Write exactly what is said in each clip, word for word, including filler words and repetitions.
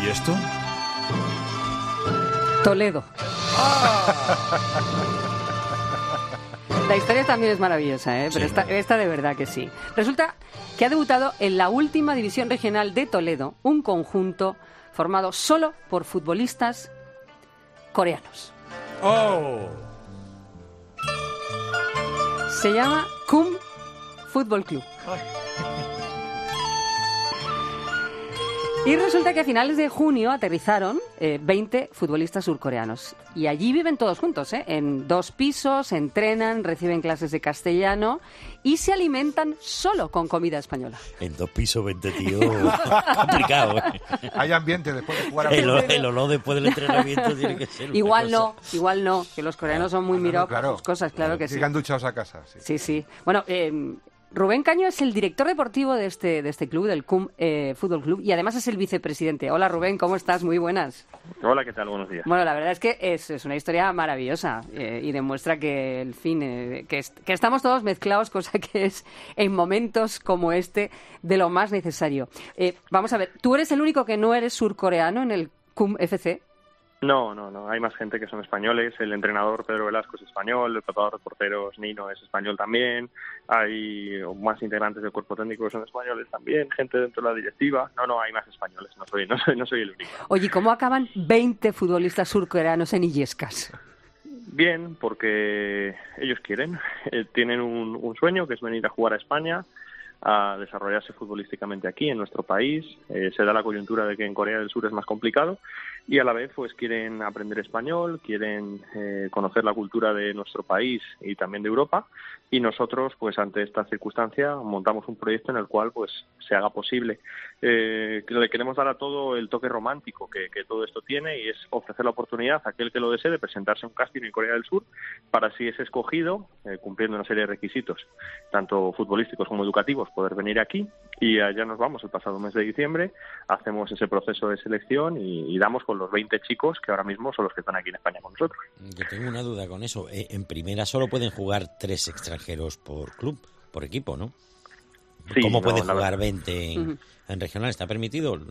esto? Toledo. La historia también es maravillosa, ¿eh? Pero sí, esta, esta de verdad que sí. Resulta que ha debutado en la última división regional de Toledo un conjunto formado solo por futbolistas coreanos. ¡Oh! Se llama Cum Fútbol Club. Ay. Y resulta que a finales de junio aterrizaron eh, veinte futbolistas surcoreanos. Y allí viven todos juntos, ¿eh? En dos pisos, entrenan, reciben clases de castellano y se alimentan solo con comida española. En dos pisos, veinte tíos, complicado, ¿eh? Hay ambiente después de jugar a el, el olor después del entrenamiento tiene que ser igual no, igual no, que los coreanos son muy ah, mirados no, claro, por sus cosas, claro, claro que sí. Llegan duchados a casa. Sí, sí. sí. Bueno, eh... Rubén Caño es el director deportivo de este de este club, del Cum eh, Fútbol Club, y además es el vicepresidente. Hola Rubén, ¿cómo estás? Muy buenas. Hola, ¿qué tal? Buenos días. Bueno, la verdad es que es, es una historia maravillosa eh, y demuestra que el fin eh, que, es, que estamos todos mezclados, cosa que es en momentos como este de lo más necesario. Eh, vamos a ver, ¿tú eres el único que no eres surcoreano en el Cum F C? No, no, no. Hay más gente que son españoles. El entrenador Pedro Velasco es español, el preparador de porteros Nino es español también. Hay más integrantes del cuerpo técnico que son españoles también. Gente dentro de la directiva. No, no, hay más españoles. No soy, no soy, no soy el único. Oye, ¿cómo acaban veinte futbolistas surcoreanos en Illescas? Bien, porque ellos quieren. Eh, tienen un, un sueño que es venir a jugar a España, a desarrollarse futbolísticamente aquí en nuestro país. Eh, se da la coyuntura de que en Corea del Sur es más complicado y a la vez pues quieren aprender español, quieren eh, conocer la cultura de nuestro país y también de Europa, y nosotros pues ante esta circunstancia montamos un proyecto en el cual pues se haga posible. Eh, le queremos dar a todo el toque romántico que, que todo esto tiene, y es ofrecer la oportunidad a aquel que lo desee de presentarse a un casting en Corea del Sur para, si es escogido, eh, cumpliendo una serie de requisitos tanto futbolísticos como educativos, poder venir aquí, y allá nos vamos el pasado mes de diciembre, hacemos ese proceso de selección y, y damos con los veinte chicos que ahora mismo son los que están aquí en España con nosotros. Yo tengo una duda con eso. En primera solo pueden jugar tres extranjeros por club, por equipo, ¿no? Sí, ¿Cómo no, pueden jugar verdad. veinte en, en regional? ¿Está permitido?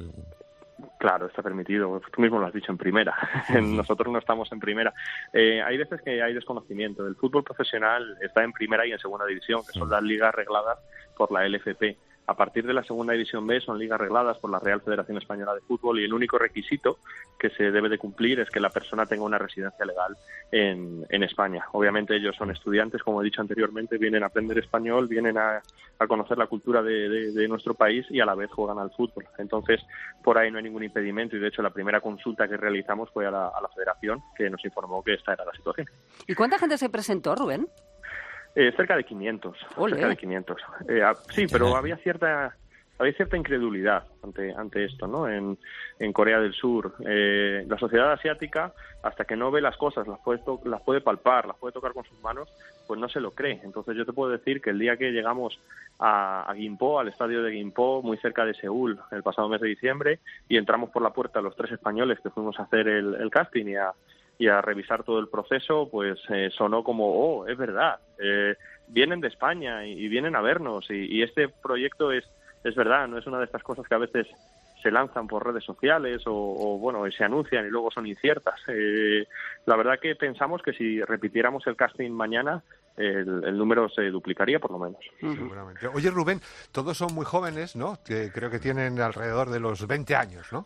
Claro, está permitido. Tú mismo lo has dicho en primera. Nosotros no estamos en primera. Eh, hay veces que hay desconocimiento. El fútbol profesional está en primera y en segunda división, que son las ligas regladas por la L F P. A partir de la segunda división B son ligas regladas por la Real Federación Española de Fútbol, y el único requisito que se debe de cumplir es que la persona tenga una residencia legal en, en España. Obviamente ellos son estudiantes, como he dicho anteriormente, vienen a aprender español, vienen a, a conocer la cultura de, de, de nuestro país y a la vez juegan al fútbol. Entonces, por ahí no hay ningún impedimento, y de hecho la primera consulta que realizamos fue a la, a la Federación, que nos informó que esta era la situación. ¿Y cuánta gente se presentó, Rubén? Eh, cerca de quinientos. Olé. Cerca de quinientos. Eh, a, sí, pero había cierta había cierta incredulidad ante ante esto, ¿no? En, en Corea del Sur. Eh, la sociedad asiática, hasta que no ve las cosas, las puede, to- las puede palpar, las puede tocar con sus manos, pues no se lo cree. Entonces yo te puedo decir que el día que llegamos a, a Gimpo, al estadio de Gimpo, muy cerca de Seúl, el pasado mes de diciembre, y entramos por la puerta los tres españoles que fuimos a hacer el, el casting y a y a revisar todo el proceso, pues eh, sonó como, oh, es verdad, eh, vienen de España y, y vienen a vernos, y, y este proyecto es, es verdad, no es una de estas cosas que a veces se lanzan por redes sociales o, o bueno, y se anuncian y luego son inciertas. Eh, la verdad que pensamos que si repitiéramos el casting mañana, el, el número se duplicaría por lo menos. Seguramente. Oye, Rubén, todos son muy jóvenes, ¿no? Que creo que tienen alrededor de los veinte años, ¿no?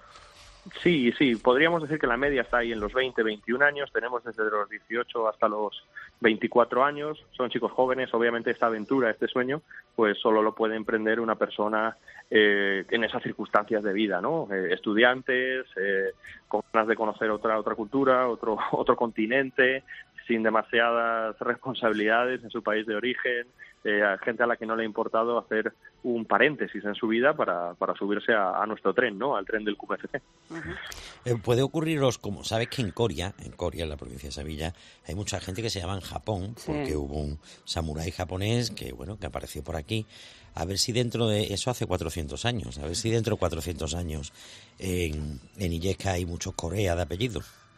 Sí, sí, podríamos decir que la media está ahí en los veinte, veintiún años, tenemos desde los dieciocho hasta los veinticuatro años, son chicos jóvenes. Obviamente esta aventura, este sueño, pues solo lo puede emprender una persona eh, en esas circunstancias de vida, ¿no? Eh, estudiantes, eh, con ganas de conocer otra otra cultura, otro otro continente, sin demasiadas responsabilidades en su país de origen, eh, a gente a la que no le ha importado hacer un paréntesis en su vida para, para subirse a, a nuestro tren, ¿no? Al tren del Q F C. Uh-huh. Eh, puede ocurriros, como sabes que en Corea, en Corea, en la provincia de Sevilla, hay mucha gente que se llama en Japón, sí. Porque hubo un samurái japonés que, bueno, que apareció por aquí. A ver si dentro de eso hace cuatrocientos años, a ver si dentro de cuatrocientos años en, en Illescas hay muchos Corea de apellido.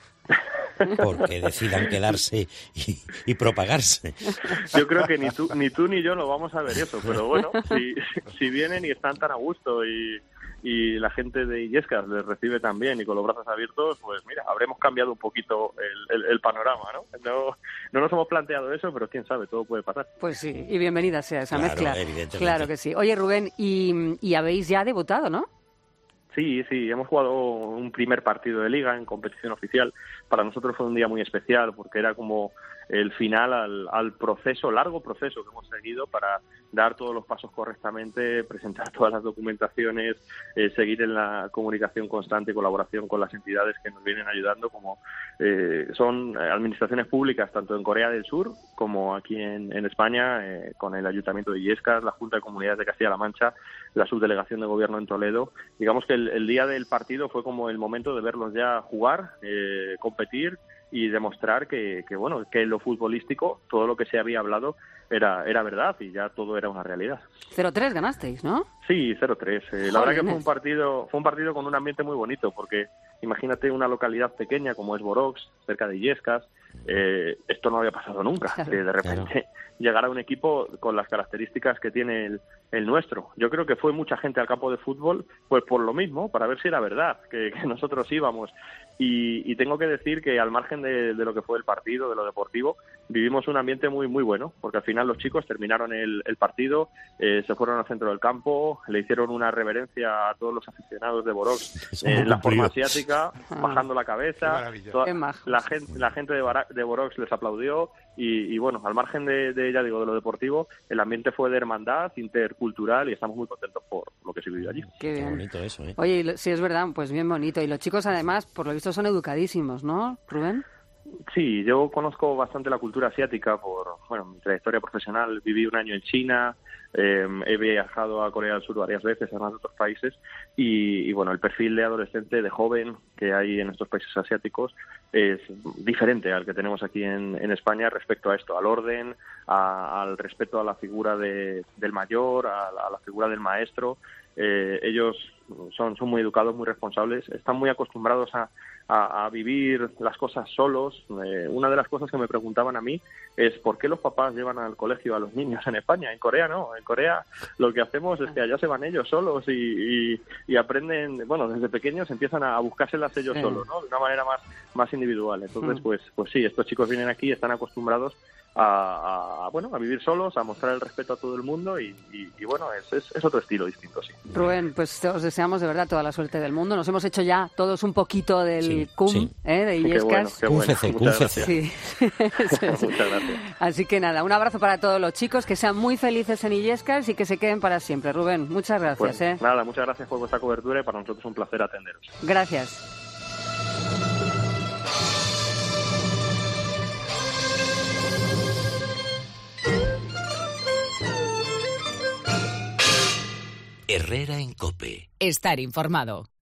Porque decidan quedarse y, y propagarse. Yo creo que ni tú ni tú ni yo lo vamos a ver eso, pero bueno, si, si vienen y están tan a gusto y, y la gente de Illescas les recibe también y con los brazos abiertos, pues mira, habremos cambiado un poquito el, el, el panorama, ¿no? ¿no? No nos hemos planteado eso, pero quién sabe, todo puede pasar. Pues sí, y bienvenida sea esa Claro, mezcla. evidentemente. Claro que sí. Oye, Rubén, y, y habéis ya debutado, ¿no? Sí, sí, hemos jugado un primer partido de liga en competición oficial. Para nosotros fue un día muy especial porque era como el final al, al proceso, largo proceso que hemos seguido para dar todos los pasos correctamente, presentar todas las documentaciones, eh, seguir en la comunicación constante y colaboración con las entidades que nos vienen ayudando, como eh, son administraciones públicas tanto en Corea del Sur como aquí en, en España, eh, con el Ayuntamiento de Illescas, la Junta de Comunidades de Castilla-La Mancha, la Subdelegación de Gobierno en Toledo. Digamos que el, el día del partido fue como el momento de verlos ya jugar, eh, competir y demostrar que, que bueno, que lo futbolístico, todo lo que se había hablado era era verdad y ya todo era una realidad. cero tres ganasteis, ¿no? Sí, cero tres. Eh, la verdad que fue un partido fue un partido con un ambiente muy bonito porque imagínate una localidad pequeña como es Borox, cerca de Illescas, eh, esto no había pasado nunca, Claro. que de repente claro. llegara un equipo con las características que tiene el, el nuestro. Yo creo que fue mucha gente al campo de fútbol pues por lo mismo, para ver si era verdad, que, que nosotros íbamos. Y, y tengo que decir que al margen de, de lo que fue el partido, de lo deportivo, vivimos un ambiente muy muy bueno, porque al final los chicos terminaron el, el partido, eh, se fueron al centro del campo, le hicieron una reverencia a todos los aficionados de Borox en eh, la forma asiática, bajando la cabeza, toda, la gente la gente de, Bara, de Borox les aplaudió y, y bueno, al margen de, de ya digo de lo deportivo, el ambiente fue de hermandad intercultural y estamos muy contentos por lo que se vivió allí. Qué bien. Qué bonito eso, ¿eh? Oye, sí es verdad, pues bien bonito. Y los chicos además, por lo visto, son educadísimos, ¿no, Rubén? Sí, yo conozco bastante la cultura asiática por, bueno, mi trayectoria profesional. Viví un año en China, eh, he viajado a Corea del Sur varias veces, además de otros países, y, y bueno, el perfil de adolescente, de joven que hay en estos países asiáticos es diferente al que tenemos aquí en, en España respecto a esto, al orden, a, al respeto a la figura de, del mayor, a, a la figura del maestro. Eh, ellos son, son muy educados, muy responsables, están muy acostumbrados a, a, a vivir las cosas solos. Eh, una de las cosas que me preguntaban a mí es ¿por qué los papás llevan al colegio a los niños en España? En Corea no, en Corea lo que hacemos es que allá se van ellos solos y, y, y aprenden, bueno, desde pequeños empiezan a buscárselas ellos sí. solos, ¿no? De una manera más, más individual. Entonces, mm. pues, pues sí, estos chicos vienen aquí y están acostumbrados A, a bueno a vivir solos, a mostrar el respeto a todo el mundo y, y, y bueno, es, es, es otro estilo distinto, sí. Rubén, pues os deseamos de verdad toda la suerte del mundo. Nos hemos hecho ya todos un poquito del sí, C U M, sí. ¿eh? de Illescas. Qué bueno, qué bueno. Muchas gracias. Sí. Muchas gracias. Así que nada, un abrazo para todos los chicos, que sean muy felices en Illescas y que se queden para siempre. Rubén, muchas gracias. Pues, ¿eh? Nada, muchas gracias por vuestra cobertura y para nosotros es un placer atenderos. Gracias. Herrera en COPE. Estar informado.